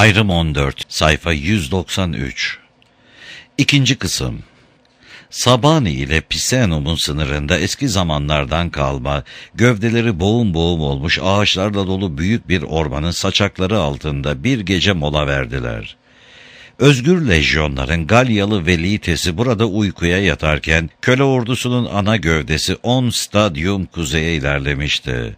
Ayrım 14, sayfa 193. İkinci kısım. Sabani ile Picenum'un sınırında eski zamanlardan kalma, gövdeleri boğum boğum olmuş ağaçlarla dolu büyük bir ormanın saçakları altında bir gece mola verdiler. Özgür lejyonların Galyalı Velitesi burada uykuya yatarken, köle ordusunun ana gövdesi 10 stadyum kuzeye ilerlemişti.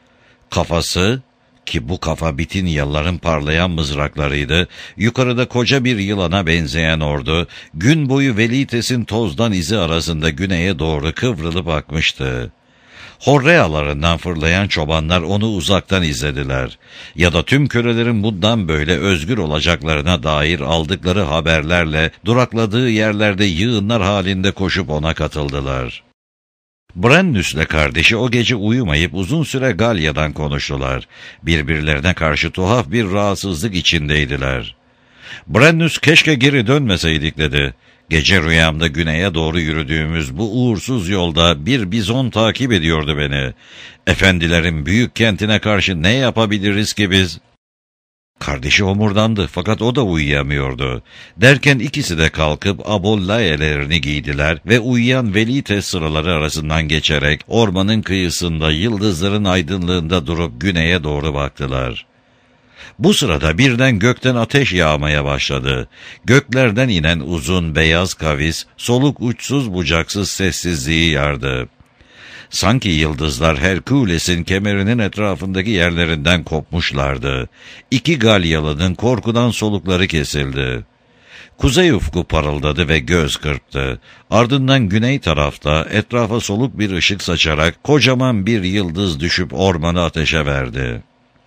Kafası, ki bu kafa Bitinyalıların parlayan mızraklarıydı, yukarıda koca bir yılana benzeyen ordu, gün boyu Velites'in tozdan izi arasında güneye doğru kıvrılıp akmıştı. Horrealarından fırlayan çobanlar onu uzaktan izlediler. Ya da tüm kölelerin bundan böyle özgür olacaklarına dair aldıkları haberlerle durakladığı yerlerde yığınlar halinde koşup ona katıldılar. Brennus'le kardeşi o gece uyumayıp uzun süre Galya'dan konuştular. Birbirlerine karşı tuhaf bir rahatsızlık içindeydiler. Brennus keşke geri dönmeseydik dedi. Gece rüyamda güneye doğru yürüdüğümüz bu uğursuz yolda bir bizon takip ediyordu beni. Efendilerin büyük kentine karşı ne yapabiliriz ki biz? Kardeşi homurdandı fakat o da uyuyamıyordu. Derken ikisi de kalkıp abollaielerini giydiler ve uyuyan Velites sıraları arasından geçerek ormanın kıyısında yıldızların aydınlığında durup güneye doğru baktılar. Bu sırada birden gökten ateş yağmaya başladı. Göklerden inen uzun beyaz kavis, soluk uçsuz bucaksız sessizliği yardı. Sanki yıldızlar Herkules'in kemerinin etrafındaki yerlerinden kopmuşlardı. İki Galyalı'nın korkudan solukları kesildi. Kuzey ufku parıldadı ve göz kırptı. Ardından güney tarafta etrafa soluk bir ışık saçarak kocaman bir yıldız düşüp ormanı ateşe verdi.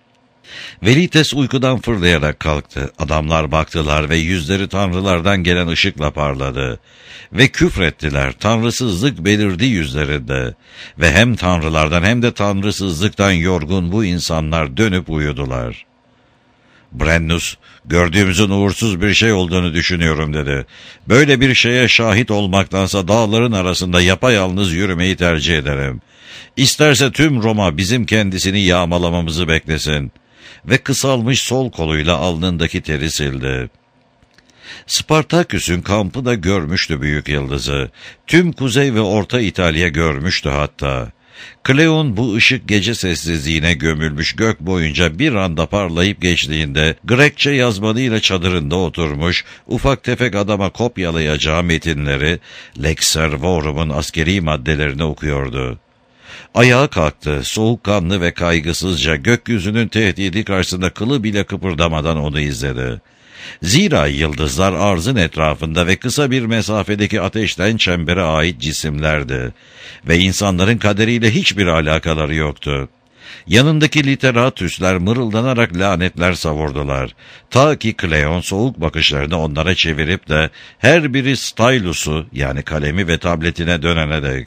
Velites uykudan fırlayarak kalktı. Adamlar baktılar ve yüzleri tanrılardan gelen ışıkla parladı. Ve küfrettiler, tanrısızlık belirdi yüzlerinde. Ve hem tanrılardan hem de tanrısızlıktan yorgun bu insanlar dönüp uyudular. Brennus, gördüğümüzün uğursuz bir şey olduğunu düşünüyorum dedi. Böyle bir şeye şahit olmaktansa dağların arasında yapayalnız yürümeyi tercih ederim. İsterse tüm Roma bizim kendisini yağmalamamızı beklesin. Ve kısalmış sol koluyla alnındaki teri sildi. Spartaküs'ün kampı da görmüştü büyük yıldızı. Tüm Kuzey ve Orta İtalya görmüştü hatta. Kleon bu ışık gece sessizliğine gömülmüş gök boyunca bir anda parlayıp geçtiğinde Grekçe yazmanıyla çadırında oturmuş, ufak tefek adama kopyalayacağı metinleri, Lex Servorum'un askeri maddelerini okuyordu. Ayağa kalktı, soğukkanlı ve kaygısızca gökyüzünün tehdidi karşısında kılı bile kıpırdamadan onu izledi. Zira yıldızlar arzın etrafında ve kısa bir mesafedeki ateşten çembere ait cisimlerdi ve insanların kaderiyle hiçbir alakaları yoktu. Yanındaki literatüsler mırıldanarak lanetler savurdular. Ta ki Kleon soğuk bakışlarını onlara çevirip de her biri stylusu yani kalemi ve tabletine dönene dek.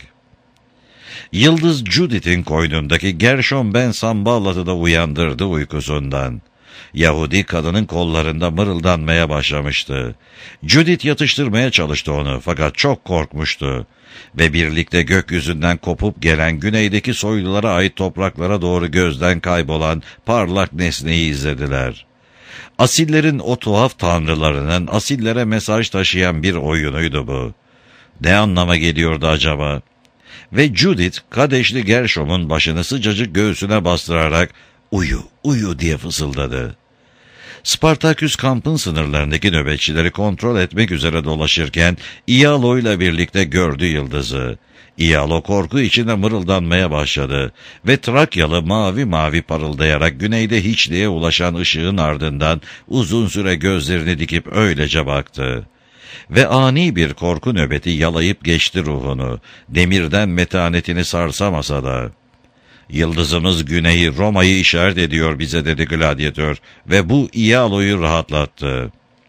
Yıldız Judith'in koynundaki Gershom Ben Sambalat'ı da uyandırdı uykusundan. Yahudi kadının kollarında mırıldanmaya başlamıştı. Judith yatıştırmaya çalıştı onu fakat çok korkmuştu. Ve birlikte gökyüzünden kopup gelen güneydeki soylulara ait topraklara doğru gözden kaybolan parlak nesneyi izlediler. Asillerin o tuhaf tanrılarının asillere mesaj taşıyan bir oyunuydu bu. Ne anlama geliyordu acaba? Ve Judith, Kadeşli Gershom'un başını sıcacık göğsüne bastırarak "Uyu, uyu" diye fısıldadı. Spartaküs kampın sınırlarındaki nöbetçileri kontrol etmek üzere dolaşırken Ialo ile birlikte gördü yıldızı. Ialo korku içinde mırıldanmaya başladı ve Trakyalı mavi mavi parıldayarak güneyde hiçliğe ulaşan ışığın ardından uzun süre gözlerini dikip öylece baktı. Ve ani bir korku nöbeti yalayıp geçti ruhunu, demirden metanetini sarsamasa da. "Yıldızımız güneyi, Roma'yı işaret ediyor bize" dedi gladyatör ve bu Ialo'yu rahatlattı.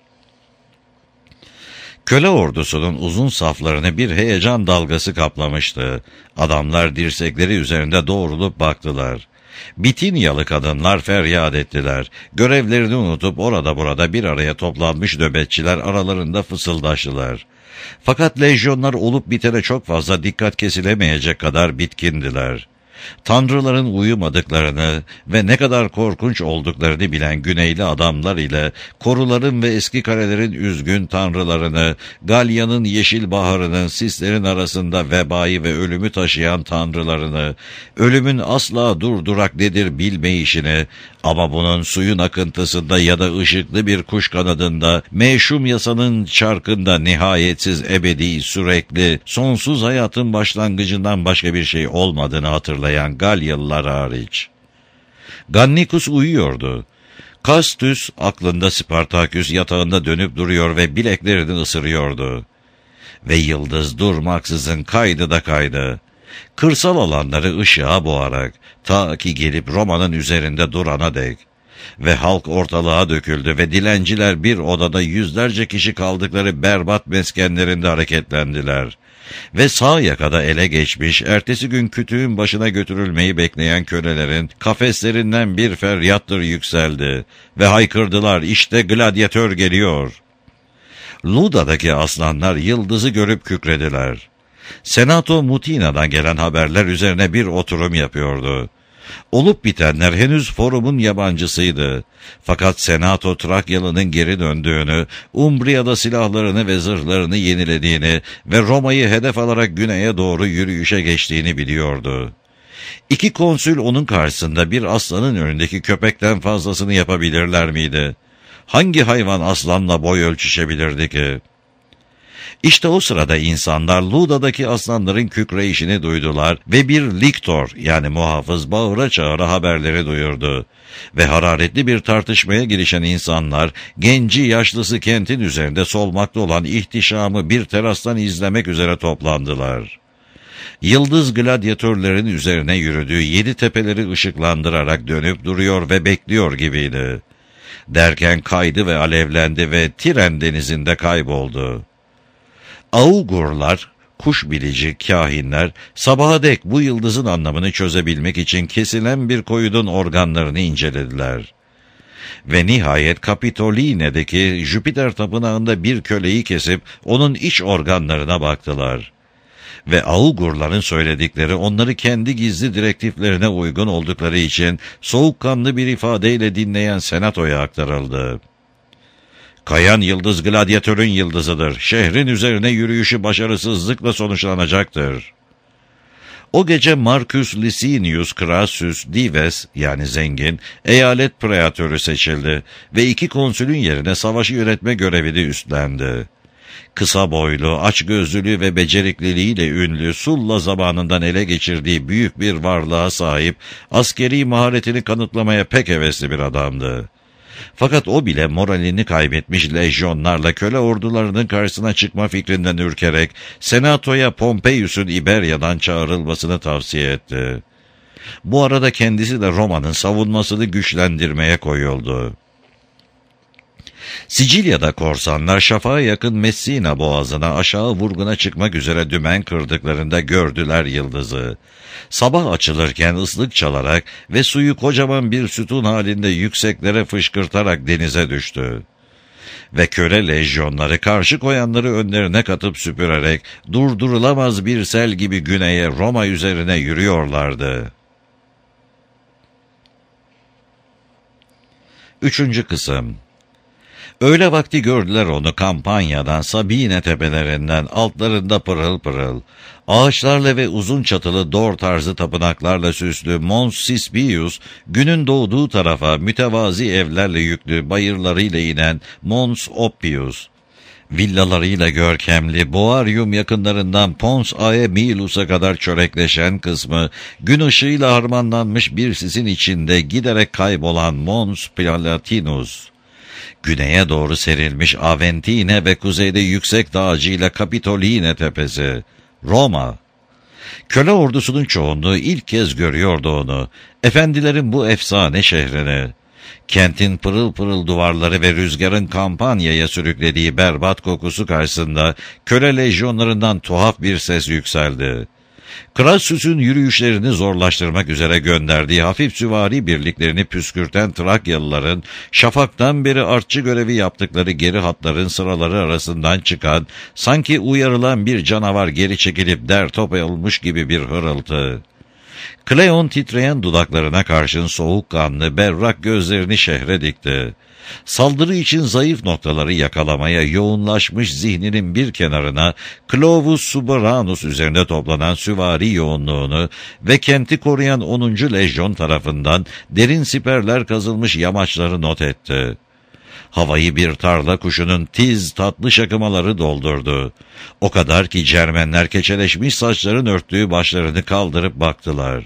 Köle ordusunun uzun saflarını bir heyecan dalgası kaplamıştı. Adamlar dirsekleri üzerinde doğrulup baktılar. Bitinyalı kadınlar feryat ettiler. Görevlerini unutup orada burada bir araya toplanmış nöbetçiler aralarında fısıldaştılar. Fakat lejyonlar olup bitene çok fazla dikkat kesilemeyecek kadar bitkindiler. Tanrıların uyumadıklarını ve ne kadar korkunç olduklarını bilen Güneyli adamlar ile koruların ve eski kalelerin üzgün tanrılarını, Galya'nın yeşil baharının sislerin arasında vebayı ve ölümü taşıyan tanrılarını, ölümün asla durdurak nedir bilmeyişini ama bunun suyun akıntısında ya da ışıklı bir kuş kanadında, meşhum yasanın çarkında nihayetsiz, ebedi, sürekli, sonsuz hayatın başlangıcından başka bir şey olmadığını hatırlayan Galyalılar hariç. Gannikus uyuyordu. Kastüs aklında Spartaküs yatağında dönüp duruyor ve bileklerini ısırıyordu. Ve yıldız durmaksızın kaydı da kaydı. Kırsal alanları ışığa boğarak ta ki gelip Roma'nın üzerinde durana dek. Ve halk ortalığa döküldü ve dilenciler bir odada yüzlerce kişi kaldıkları berbat meskenlerinde hareketlendiler. Ve sağ yakada ele geçmiş, ertesi gün kütüğün başına götürülmeyi bekleyen kölelerin kafeslerinden bir feryattır yükseldi. Ve haykırdılar, işte gladyatör geliyor. Luda'daki aslanlar yıldızı görüp kükrediler. Senato Mutina'dan gelen haberler üzerine bir oturum yapıyordu. Olup bitenler henüz forumun yabancısıydı. Fakat Senato Trakyalı'nın geri döndüğünü, Umbria'da silahlarını ve zırhlarını yenilediğini ve Roma'yı hedef alarak güneye doğru yürüyüşe geçtiğini biliyordu. İki konsül onun karşısında bir aslanın önündeki köpekten fazlasını yapabilirler miydi? Hangi hayvan aslanla boy ölçüşebilirdi ki? İşte o sırada insanlar Luda'daki aslanların kükreyişini duydular ve bir liktor yani muhafız bağıra çağıra haberleri duyurdu. Ve hararetli bir tartışmaya girişen insanlar genci yaşlısı kentin üzerinde solmakta olan ihtişamı bir terastan izlemek üzere toplandılar. Yıldız gladyatörlerin üzerine yürüdüğü 7 tepeleri ışıklandırarak dönüp duruyor ve bekliyor gibiydi. Derken kaydı ve alevlendi ve Tiren denizinde kayboldu. Augurlar, kuş bilici kahinler, sabaha dek bu yıldızın anlamını çözebilmek için kesilen bir koyunun organlarını incelediler. Ve nihayet Kapitoline'deki Jüpiter tapınağında bir köleyi kesip onun iç organlarına baktılar. Ve Augurların söyledikleri onları kendi gizli direktiflerine uygun oldukları için soğukkanlı bir ifadeyle dinleyen Senato'ya aktarıldı. Kayan yıldız gladyatörün yıldızıdır. Şehrin üzerine yürüyüşü başarısızlıkla sonuçlanacaktır. O gece Marcus Licinius Crassus Dives yani zengin, eyalet preatörü seçildi ve 2 konsülün yerine savaşı yönetme görevini üstlendi. Kısa boylu, açgözlülüğü ve becerikliliğiyle ünlü, Sulla zamanından ele geçirdiği büyük bir varlığa sahip, askeri maharetini kanıtlamaya pek hevesli bir adamdı. Fakat o bile moralini kaybetmiş lejyonlarla köle ordularının karşısına çıkma fikrinden ürkerek Senato'ya Pompeius'un İberya'dan çağrılmasını tavsiye etti. Bu arada kendisi de Roma'nın savunmasını güçlendirmeye koyuldu. Sicilya'da korsanlar şafağa yakın Messina boğazına aşağı vurguna çıkmak üzere dümen kırdıklarında gördüler yıldızı. Sabah açılırken ıslık çalarak ve suyu kocaman bir sütun halinde yükseklere fışkırtarak denize düştü. Ve köle lejyonları karşı koyanları önlerine katıp süpürerek durdurulamaz bir sel gibi güneye Roma üzerine yürüyorlardı. 3. Kısım. Öğle vakti gördüler onu Kampanya'dan, Sabine tepelerinden, altlarında pırıl pırıl, ağaçlarla ve uzun çatılı dor tarzı tapınaklarla süslü Mons Sispius, günün doğduğu tarafa mütevazi evlerle yüklü bayırlarıyla inen Mons Oppius, villalarıyla görkemli Boarium yakınlarından Pons Aemilus'a kadar çörekleşen kısmı, gün ışığıyla harmanlanmış bir sisin içinde giderek kaybolan Mons Palatinus, güneye doğru serilmiş Aventine ve kuzeyde yüksek dağcıyla Kapitoline tepesi, Roma. Köle ordusunun çoğunluğu ilk kez görüyordu onu, efendilerin bu efsane şehrini. Kentin pırıl pırıl duvarları ve rüzgarın Kampanya'ya sürüklediği berbat kokusu karşısında köle lejyonlarından tuhaf bir ses yükseldi. Crassus'un yürüyüşlerini zorlaştırmak üzere gönderdiği hafif süvari birliklerini püskürten Trakyalıların şafaktan beri artçı görevi yaptıkları geri hatların sıraları arasından çıkan, sanki uyarılan bir canavar geri çekilip der top olmuş gibi bir hırıltı. Kleon titreyen dudaklarına karşın soğukkanlı, berrak gözlerini şehre dikti. Saldırı için zayıf noktaları yakalamaya yoğunlaşmış zihninin bir kenarına Clovus Suburanus üzerinde toplanan süvari yoğunluğunu ve kenti koruyan 10. Lejyon tarafından derin siperler kazılmış yamaçları not etti. Havayı bir tarla kuşunun tiz tatlı şakımaları doldurdu. O kadar ki Cermenler keçeleşmiş saçların örttüğü başlarını kaldırıp baktılar.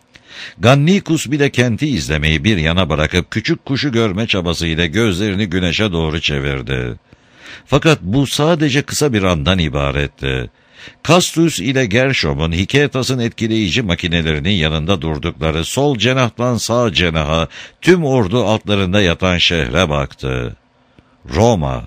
Gannikus bile kenti izlemeyi bir yana bırakıp küçük kuşu görme çabasıyla gözlerini güneşe doğru çevirdi. Fakat bu sadece kısa bir andan ibaretti. Castus ile Gershom'un Hiketas'ın etkileyici makinelerinin yanında durdukları sol cenahtan sağ cenaha tüm ordu altlarında yatan şehre baktı. Roma.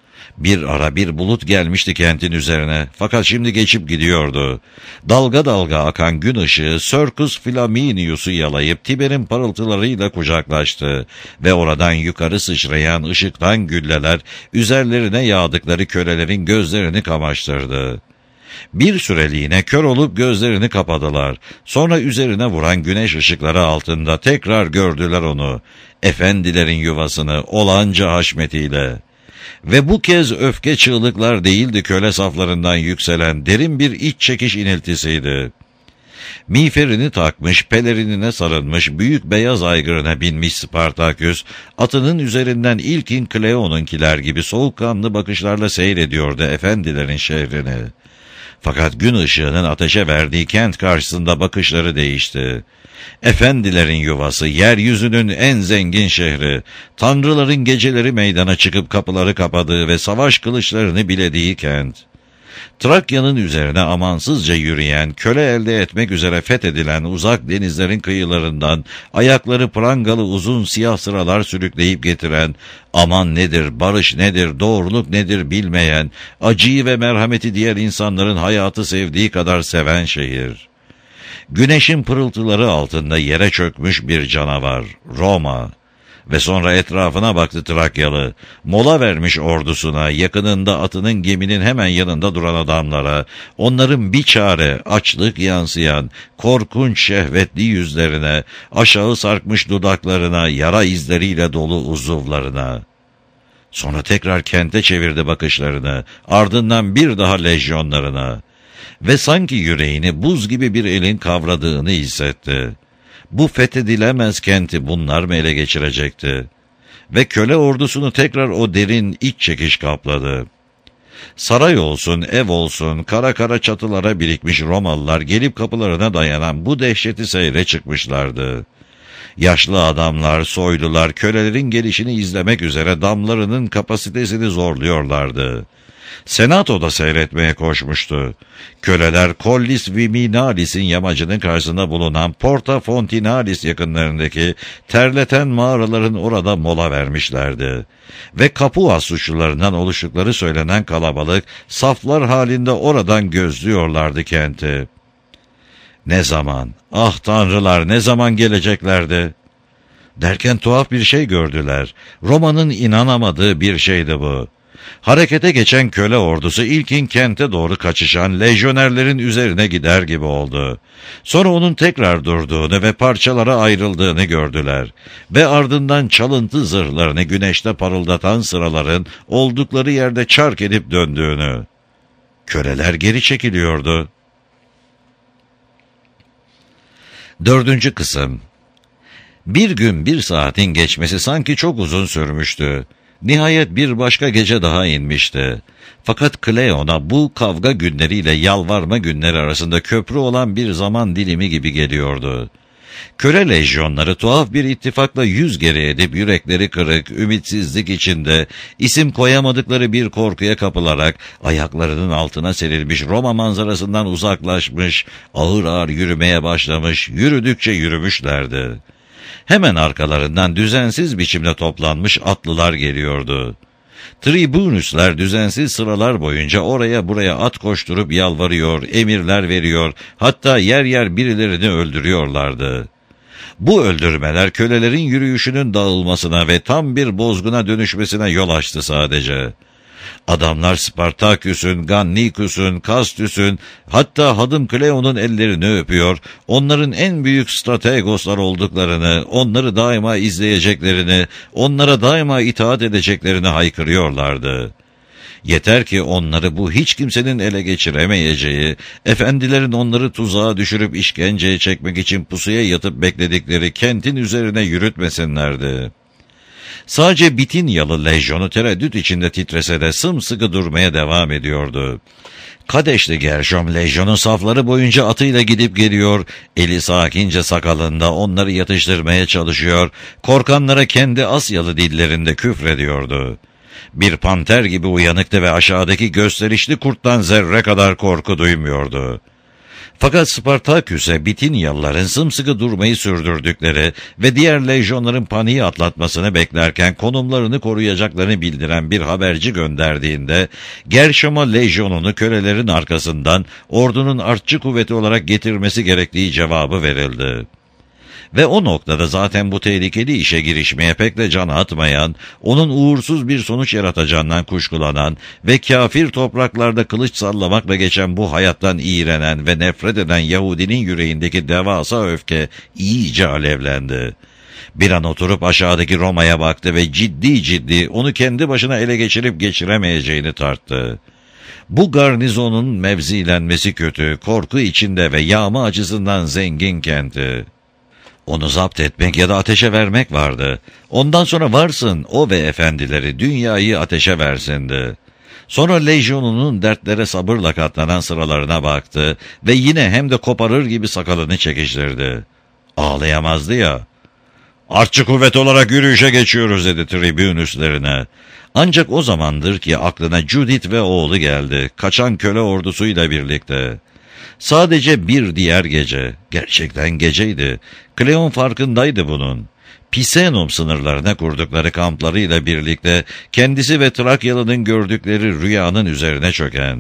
Bir ara bir bulut gelmişti kentin üzerine, fakat şimdi geçip gidiyordu. Dalga dalga akan gün ışığı Circus Flaminius'u yalayıp Tiber'in parıltılarıyla kucaklaştı ve oradan yukarı sıçrayan ışıktan gülleler üzerlerine yağdıkları kölelerin gözlerini kamaştırdı. Bir süreliğine kör olup gözlerini kapadılar. Sonra üzerine vuran güneş ışıkları altında tekrar gördüler onu, efendilerin yuvasını olağanca haşmetiyle. Ve bu kez öfke çığlıklar değildi köle saflarından yükselen derin bir iç çekiş iniltisiydi. Miğferini takmış, pelerinine sarılmış, büyük beyaz aygırına binmiş Spartaküs, atının üzerinden ilkin Kleon'unkiler gibi soğukkanlı bakışlarla seyrediyordu efendilerin şehrini. Fakat gün ışığının ateşe verdiği kent karşısında bakışları değişti. Efendilerin yuvası, yeryüzünün en zengin şehri, tanrıların geceleri meydana çıkıp kapıları kapadığı ve savaş kılıçlarını bilediği kent. Trakya'nın üzerine amansızca yürüyen, köle elde etmek üzere fethedilen uzak denizlerin kıyılarından ayakları prangalı uzun siyah sıralar sürükleyip getiren, aman nedir, barış nedir, doğruluk nedir bilmeyen, acıyı ve merhameti diğer insanların hayatı sevdiği kadar seven şehir. Güneşin pırıltıları altında yere çökmüş bir canavar, Roma. Ve sonra etrafına baktı Trakyalı, mola vermiş ordusuna, yakınında atının geminin hemen yanında duran adamlara, onların bir çare açlık yansıyan, korkunç şehvetli yüzlerine, aşağı sarkmış dudaklarına, yara izleriyle dolu uzuvlarına. Sonra tekrar kente çevirdi bakışlarını, ardından bir daha lejyonlarına. Ve sanki yüreğini buz gibi bir elin kavradığını hissetti. Bu fethedilemez kenti bunlar mı ele geçirecekti? Ve köle ordusunu tekrar o derin iç çekiş kapladı. Saray olsun, ev olsun, kara kara çatılara birikmiş Romalılar gelip kapılarına dayanan bu dehşeti seyre çıkmışlardı. Yaşlı adamlar, soylular, kölelerin gelişini izlemek üzere damlarının kapasitesini zorluyorlardı. Senato da seyretmeye koşmuştu. Köleler Collis Viminalis'in yamacının karşısında bulunan Porta Fontinalis yakınlarındaki terleten mağaraların orada mola vermişlerdi. Ve Capua suçlularından oluştukları söylenen kalabalık saflar halinde oradan gözlüyorlardı kenti. Ne zaman, ah tanrılar ne zaman geleceklerdi? Derken tuhaf bir şey gördüler. Roma'nın inanamadığı bir şeydi bu. Harekete geçen köle ordusu ilkin kente doğru kaçışan lejyonerlerin üzerine gider gibi oldu. Sonra onun tekrar durduğunu ve parçalara ayrıldığını gördüler. Ve ardından çalıntı zırhlarını güneşte parıldatan sıraların oldukları yerde çark edip döndüğünü. Köleler geri çekiliyordu. 4. kısım. Bir gün bir saatin geçmesi sanki çok uzun sürmüştü. Nihayet bir başka gece daha inmişti. Fakat Kleon'a bu kavga günleriyle yalvarma günleri arasında köprü olan bir zaman dilimi gibi geliyordu. Köle lejyonları tuhaf bir ittifakla yüz geri edip yürekleri kırık, ümitsizlik içinde, isim koyamadıkları bir korkuya kapılarak ayaklarının altına serilmiş Roma manzarasından uzaklaşmış, ağır ağır yürümeye başlamış, yürüdükçe yürümüşlerdi. Hemen arkalarından düzensiz biçimde toplanmış atlılar geliyordu. Tribunüsler düzensiz sıralar boyunca oraya buraya at koşturup yalvarıyor, emirler veriyor, hatta yer yer birilerini öldürüyorlardı. Bu öldürmeler kölelerin yürüyüşünün dağılmasına ve tam bir bozguna dönüşmesine yol açtı sadece. Adamlar Spartaküs'ün, Gannikus'un, Kastüs'ün, hatta hadım Kleon'un ellerini öpüyor, onların en büyük strategoslar olduklarını, onları daima izleyeceklerini, onlara daima itaat edeceklerini haykırıyorlardı. Yeter ki onları bu hiç kimsenin ele geçiremeyeceği, efendilerin onları tuzağa düşürüp işkenceye çekmek için pusuya yatıp bekledikleri kentin üzerine yürütmesinlerdi. Sadece Bitinyalı lejyonu tereddüt içinde titrese de sımsıkı durmaya devam ediyordu. Kadeşli Gershom lejyonun safları boyunca atıyla gidip geliyor, eli sakince sakalında onları yatıştırmaya çalışıyor, korkanlara kendi Asyalı dillerinde küfrediyordu. Bir panter gibi uyanıktı ve aşağıdaki gösterişli kurttan zerre kadar korku duymuyordu. Fakat Spartaküs'e Bitinyalıların sımsıkı durmayı sürdürdükleri ve diğer lejyonların paniği atlatmasını beklerken konumlarını koruyacaklarını bildiren bir haberci gönderdiğinde, Gershom'a lejyonunu kölelerin arkasından ordunun artçı kuvveti olarak getirmesi gerektiği cevabı verildi. Ve o noktada zaten bu tehlikeli işe girişmeye pek de can atmayan, onun uğursuz bir sonuç yaratacağından kuşkulanan ve kafir topraklarda kılıç sallamakla geçen bu hayattan iğrenen ve nefret eden Yahudinin yüreğindeki devasa öfke iyice alevlendi. Bir an oturup aşağıdaki Roma'ya baktı ve ciddi ciddi onu kendi başına ele geçirip geçiremeyeceğini tarttı. Bu garnizonun mevzilenmesi kötü, korku içinde ve yağma acısından zengin kenti. Onu zapt etmek ya da ateşe vermek vardı. Ondan sonra varsın o ve efendileri dünyayı ateşe versindi. Sonra lejyonunun dertlere sabırla katlanan sıralarına baktı ve yine hem de koparır gibi sakalını çekiştirdi. Ağlayamazdı ya. "Artçı kuvvet olarak yürüyüşe geçiyoruz," dedi tribün üstlerine. Ancak o zamandır ki aklına Judith ve oğlu geldi, kaçan köle ordusuyla birlikte. Sadece bir diğer gece, gerçekten geceydi. Kleon farkındaydı bunun. Pisenum sınırlarına kurdukları kamplarıyla birlikte kendisi ve Trakyalı'nın gördükleri rüyanın üzerine çöken.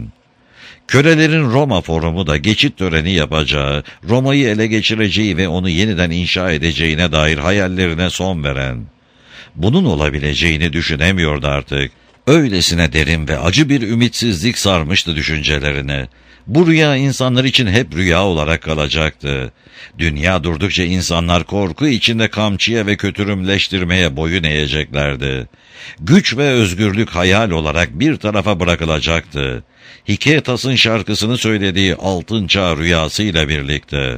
Kölelerin Roma forumu da geçit töreni yapacağı, Roma'yı ele geçireceği ve onu yeniden inşa edeceğine dair hayallerine son veren. Bunun olabileceğini düşünemiyordu artık. Öylesine derin ve acı bir ümitsizlik sarmıştı düşüncelerini. Bu rüya insanlar için hep rüya olarak kalacaktı. Dünya durdukça insanlar korku içinde kamçıya ve kötürümleştirmeye boyun eğeceklerdi. Güç ve özgürlük hayal olarak bir tarafa bırakılacaktı. Hiketas'ın şarkısını söylediği altın çağ rüyasıyla birlikte.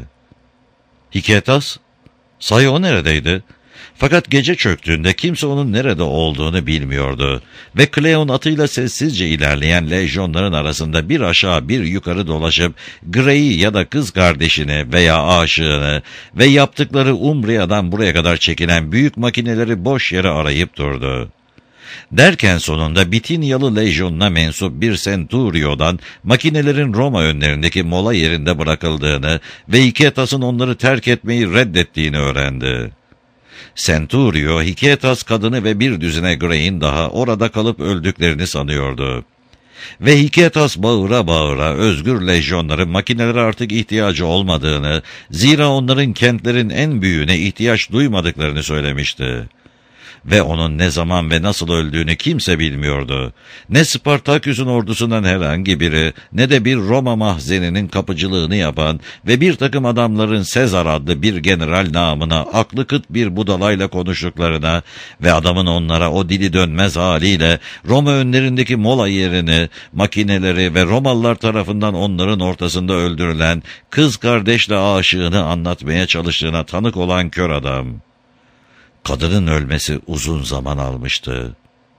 Hiketas? Sahi o neredeydi? Fakat gece çöktüğünde kimse onun nerede olduğunu bilmiyordu ve Kleon atıyla sessizce ilerleyen lejyonların arasında bir aşağı bir yukarı dolaşıp Grey'i ya da kız kardeşini veya aşığını ve yaptıkları Umbria'dan buraya kadar çekilen büyük makineleri boş yere arayıp durdu. Derken sonunda Bitinyalı lejyonuna mensup bir Centurio'dan makinelerin Roma önlerindeki mola yerinde bırakıldığını ve Hiketas'ın onları terk etmeyi reddettiğini öğrendi. Centurio, Hiketas kadını ve bir düzine Grey'in daha orada kalıp öldüklerini sanıyordu. Ve Hiketas bağıra bağıra özgür lejyonların makinelere artık ihtiyacı olmadığını, zira onların kentlerin en büyüğüne ihtiyaç duymadıklarını söylemişti. Ve onun ne zaman ve nasıl öldüğünü kimse bilmiyordu. Ne Spartaküs'ün ordusundan herhangi biri, ne de bir Roma mahzeninin kapıcılığını yapan ve bir takım adamların Sezar adlı bir general namına aklı kıt bir budalayla konuştuklarına ve adamın onlara o dili dönmez haliyle Roma önlerindeki mola yerini, makineleri ve Romalılar tarafından onların ortasında öldürülen kız kardeşle aşığını anlatmaya çalıştığına tanık olan kör adam. Kadının ölmesi uzun zaman almıştı.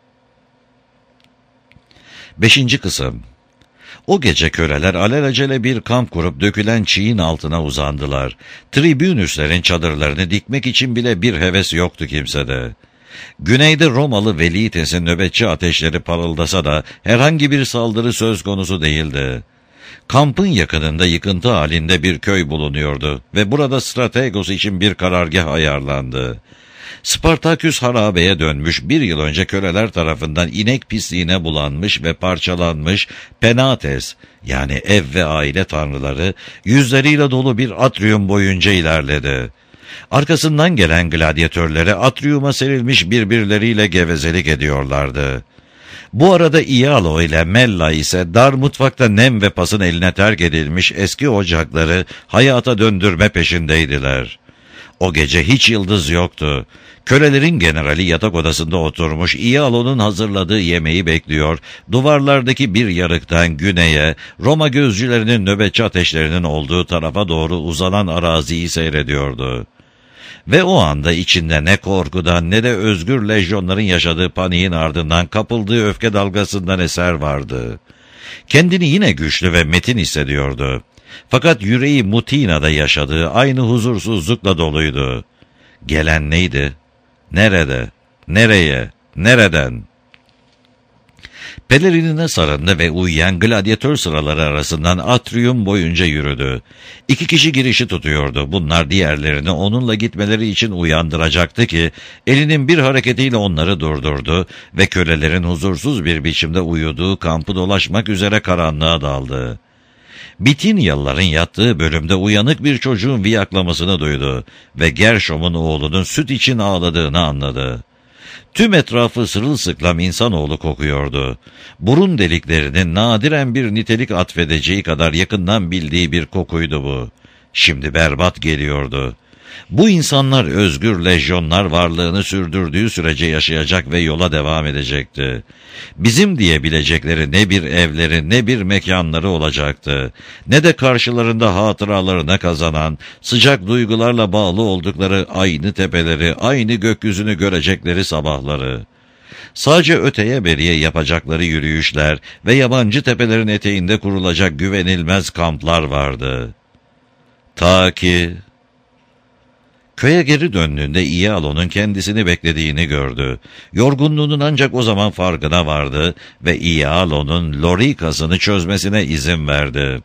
5. kısım. O gece köleler alelacele bir kamp kurup dökülen çiğin altına uzandılar. Tribünüslerin çadırlarını dikmek için bile bir heves yoktu kimsede. Güneyde Romalı Velites'in nöbetçi ateşleri parıldasa da herhangi bir saldırı söz konusu değildi. Kampın yakınında yıkıntı halinde bir köy bulunuyordu ve burada Strategos için bir karargah ayarlandı. Spartaküs harabeye dönmüş, bir yıl önce köleler tarafından inek pisliğine bulanmış ve parçalanmış Penates, yani ev ve aile tanrıları, yüzleriyle dolu bir atrium boyunca ilerledi. Arkasından gelen gladyatörlere atriuma serilmiş birbirleriyle gevezelik ediyorlardı. Bu arada Ialo ile Mella ise dar mutfakta nem ve pasın eline terk edilmiş eski ocakları hayata döndürme peşindeydiler. O gece hiç yıldız yoktu. Kölelerin generali yatak odasında oturmuş Ialo'nun hazırladığı yemeği bekliyor, duvarlardaki bir yarıktan güneye, Roma gözcülerinin nöbetçi ateşlerinin olduğu tarafa doğru uzanan araziyi seyrediyordu. Ve o anda içinde ne korkudan ne de özgür lejyonların yaşadığı paniğin ardından kapıldığı öfke dalgasından eser vardı. Kendini yine güçlü ve metin hissediyordu. Fakat yüreği Mutina'da yaşadığı aynı huzursuzlukla doluydu. Gelen neydi? Nerede? Nereye? Nereden? Pelerinine sarındı ve uyuyan gladyatör sıraları arasından atrium boyunca yürüdü. 2 kişi girişi tutuyordu. Bunlar diğerlerini onunla gitmeleri için uyandıracaktı ki elinin bir hareketiyle onları durdurdu ve kölelerin huzursuz bir biçimde uyuduğu kampı dolaşmak üzere karanlığa daldı. Bitinyalıların yattığı bölümde uyanık bir çocuğun viyaklamasını duydu ve Gershom'un oğlunun süt için ağladığını anladı. Tüm etrafı sırılsıklam insanoğlu kokuyordu. Burun deliklerinin nadiren bir nitelik atfedeceği kadar yakından bildiği bir kokuydu bu. Şimdi berbat geliyordu. Bu insanlar özgür lejyonlar varlığını sürdürdüğü sürece yaşayacak ve yola devam edecekti. Bizim diyebilecekleri ne bir evleri ne bir mekanları olacaktı. Ne de karşılarında hatıralarına kazanan, sıcak duygularla bağlı oldukları aynı tepeleri, aynı gökyüzünü görecekleri sabahları. Sadece öteye beriye yapacakları yürüyüşler ve yabancı tepelerin eteğinde kurulacak güvenilmez kamplar vardı. Ta ki köye geri döndüğünde Ialo'nun kendisini beklediğini gördü. Yorgunluğunun ancak o zaman farkına vardı ve Ialo'nun lorikasını çözmesine izin verdi.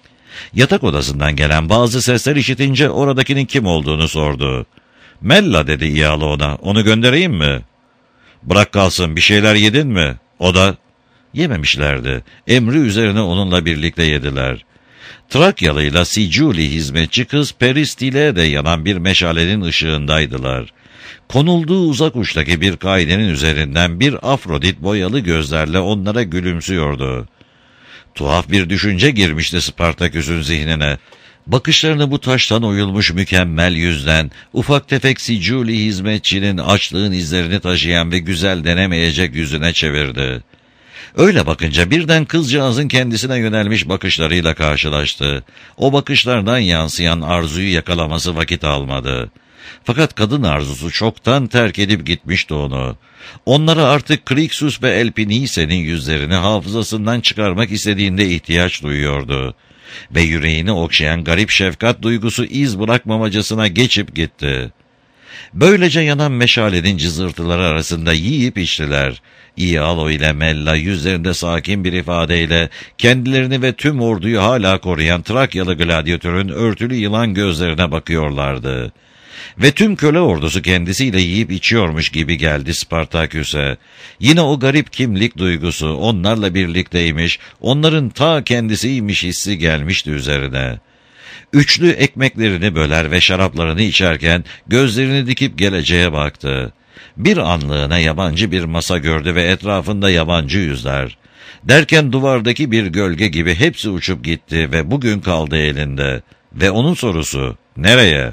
Yatak odasından gelen bazı sesler işitince oradakinin kim olduğunu sordu. "Mella," dedi Ialo ona, "onu göndereyim mi?" "Bırak kalsın, bir şeyler yedin mi?" O da, "Yememişlerdi." Emri üzerine onunla birlikte yediler. Trakyalıyla Siculi hizmetçi kız Peristile'de yanan bir meşalenin ışığındaydılar. Konulduğu uzak uçtaki bir kaidenin üzerinden bir Afrodit boyalı gözlerle onlara gülümsüyordu. Tuhaf bir düşünce girmişti Spartaküs'ün zihnine. Bakışlarını bu taştan oyulmuş mükemmel yüzden, ufak tefek Siculi hizmetçinin açlığın izlerini taşıyan ve güzel denemeyecek yüzüne çevirdi. Öyle bakınca birden kızcağızın kendisine yönelmiş bakışlarıyla karşılaştı. O bakışlardan yansıyan arzuyu yakalaması vakit almadı. Fakat kadın arzusu çoktan terk edip gitmişti onu. Onlara artık Krixus ve Elpinise'nin yüzlerini hafızasından çıkarmak istediğinde ihtiyaç duyuyordu. Ve yüreğini okşayan garip şefkat duygusu iz bırakmamacasına geçip gitti. Böylece yanan meşalenin cızırtıları arasında yiyip içtiler. Ialo ile Mella yüzlerinde sakin bir ifadeyle kendilerini ve tüm orduyu hala koruyan Trakyalı gladyatörün örtülü yılan gözlerine bakıyorlardı. Ve tüm köle ordusu kendisiyle yiyip içiyormuş gibi geldi Spartaküs'e. Yine o garip kimlik duygusu onlarla birlikteymiş, onların ta kendisiymiş hissi gelmişti üzerine. Üçlü ekmeklerini böler ve şaraplarını içerken gözlerini dikip geleceğe baktı. Bir anlığına yabancı bir masa gördü ve etrafında yabancı yüzler. Derken duvardaki bir gölge gibi hepsi uçup gitti ve bugün kaldı elinde. Ve onun sorusu, "Nereye?"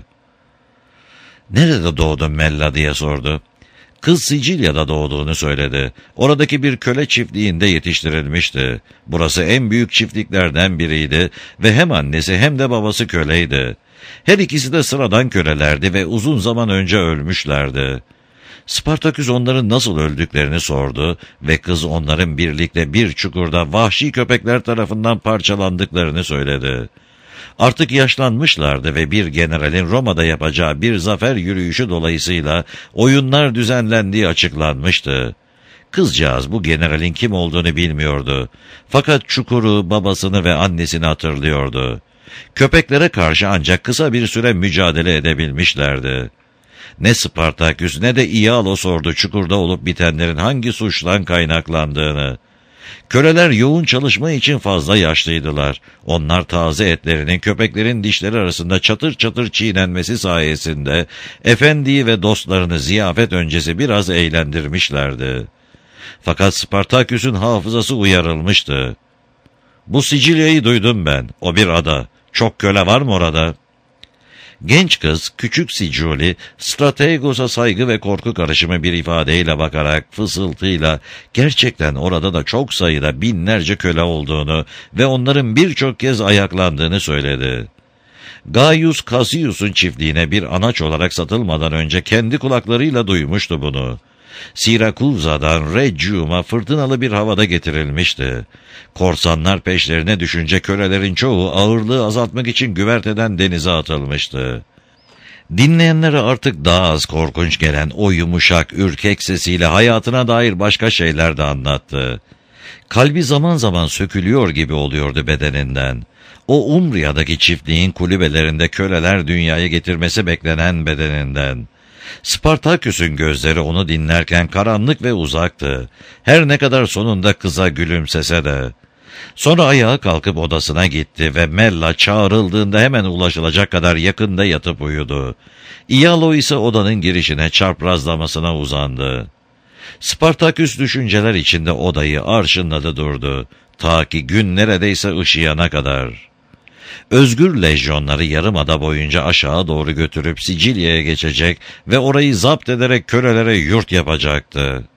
"Nerede doğdun Mella?" diye sordu. Kız Sicilya'da doğduğunu söyledi. Oradaki bir köle çiftliğinde yetiştirilmişti. Burası en büyük çiftliklerden biriydi ve hem annesi hem de babası köleydi. Her ikisi de sıradan kölelerdi ve uzun zaman önce ölmüşlerdi. Spartaküs onların nasıl öldüklerini sordu ve kız onların birlikte bir çukurda vahşi köpekler tarafından parçalandıklarını söyledi. Artık yaşlanmışlardı ve bir generalin Roma'da yapacağı bir zafer yürüyüşü dolayısıyla oyunlar düzenlendiği açıklanmıştı. Kızcağız bu generalin kim olduğunu bilmiyordu. Fakat çukuru, babasını ve annesini hatırlıyordu. Köpeklere karşı ancak kısa bir süre mücadele edebilmişlerdi. Ne Spartaküs ne de Ialo sordu çukurda olup bitenlerin hangi suçtan kaynaklandığını. Köleler yoğun çalışma için fazla yaşlıydılar. Onlar taze etlerinin köpeklerin dişleri arasında çatır çatır çiğnenmesi sayesinde efendiyi ve dostlarını ziyafet öncesi biraz eğlendirmişlerdi. Fakat Spartaküs'ün hafızası uyarılmıştı. "Bu Sicilya'yı duydum ben. O bir ada. Çok köle var mı orada?" Genç kız, küçük Siculi, Strategos'a saygı ve korku karışımı bir ifadeyle bakarak fısıltıyla gerçekten orada da çok sayıda binlerce köle olduğunu ve onların birçok kez ayaklandığını söyledi. Gaius Cassius'un çiftliğine bir anaç olarak satılmadan önce kendi kulaklarıyla duymuştu bunu. Sirakuza'dan Regium'a fırtınalı bir havada getirilmişti. Korsanlar peşlerine düşünce kölelerin çoğu ağırlığı azaltmak için güverteden denize atılmıştı. Dinleyenlere artık daha az korkunç gelen o yumuşak, ürkek sesiyle hayatına dair başka şeyler de anlattı. Kalbi zaman zaman sökülüyor gibi oluyordu bedeninden. O Umbria'daki çiftliğin kulübelerinde köleler dünyaya getirmesi beklenen bedeninden. Spartaküs'ün gözleri onu dinlerken karanlık ve uzaktı. Her ne kadar sonunda kıza gülümsese de. Sonra ayağa kalkıp odasına gitti ve Mella çağrıldığında hemen ulaşılacak kadar yakında yatıp uyudu. Ialo ise odanın girişine çaprazlamasına uzandı. Spartaküs düşünceler içinde odayı arşınladı durdu. Ta ki gün neredeyse ışıyana kadar. Özgür lejyonları yarımada boyunca aşağı doğru götürüp Sicilya'ya geçecek ve orayı zapt ederek kölelere yurt yapacaktı.